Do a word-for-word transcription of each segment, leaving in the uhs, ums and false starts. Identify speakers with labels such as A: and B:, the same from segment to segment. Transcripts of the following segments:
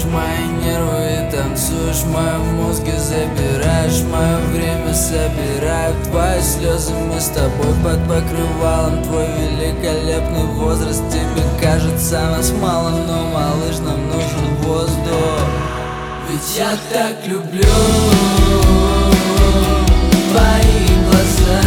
A: Пугаешь мои нервы и танцуешь в моем мозге. Забираешь мое время, собираю твои слезы. Мы с тобой под покрывалом, твой великолепный возраст. Тебе кажется нас мало, но, малыш, нам нужен воздух. Ведь я так люблю твои глаза,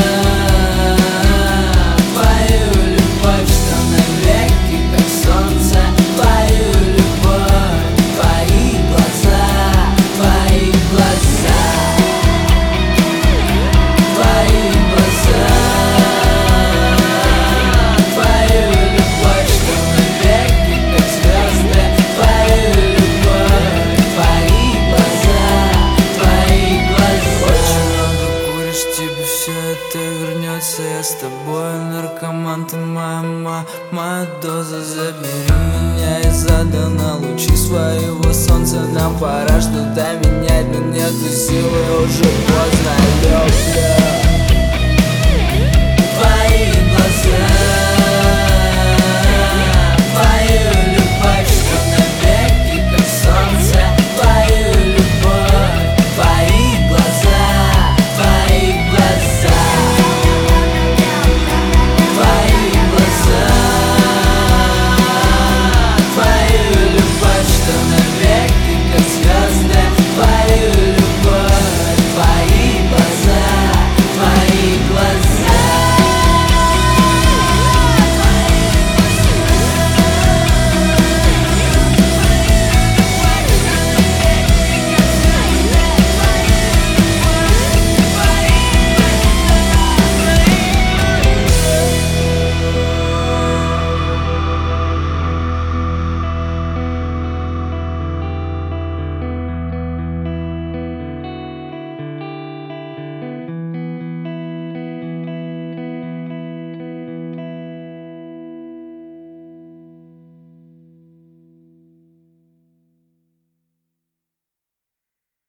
A: твою любовь, что навеки как солнце. Твою любовь, твои глаза, твои глаза, твои глаза, твою любовь, что навеки как звезды. Твою любовь, твои глаза, твои глаза. Очень много куришь, тебе все это вернется. Я с тобой наркоман, ты моя мама, моя доза. Забери меня из ада на лучи своего солнца. Нам пора что-то менять, но нету силы, уже поздно, люблю.